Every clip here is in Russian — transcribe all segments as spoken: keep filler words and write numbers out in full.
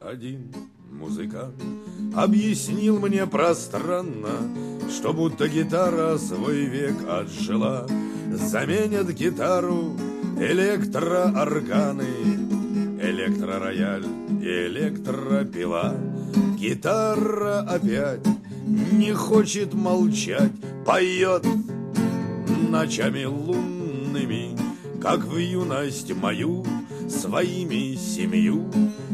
Один музыкант объяснил мне пространно, что будто гитара свой век отжила. Заменят гитару электроорганы, электророяль и электропила. Гитара опять не хочет молчать, поет ночами лунными, как в юность мою, своими семью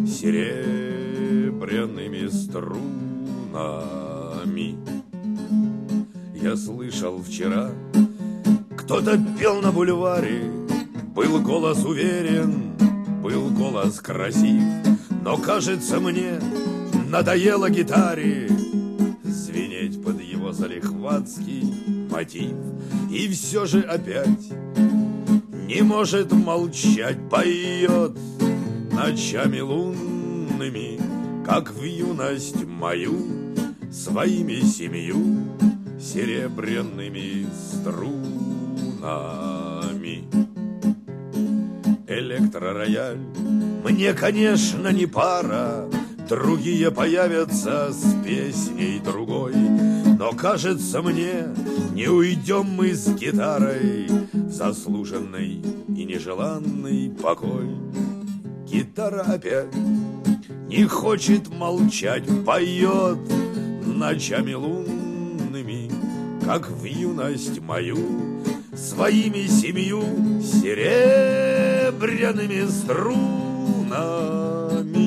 серебряными струнами. Я слышал вчера, кто-то пел на бульваре, был голос уверен, был голос красив, но, кажется мне, надоело гитаре звенеть под его залихватский мотив. И все же опять не может молчать, поет ночами лунными, как в юность мою, своими семью серебряными струнами. Электророяль мне, конечно, не пара, другие появятся с песней другой, но, кажется мне, не уйдем мы с гитарой в заслуженный и нежеланный покой. Гитара опять не хочет молчать, поет ночами лунными, как в юность мою, своими семью серебряными струнами.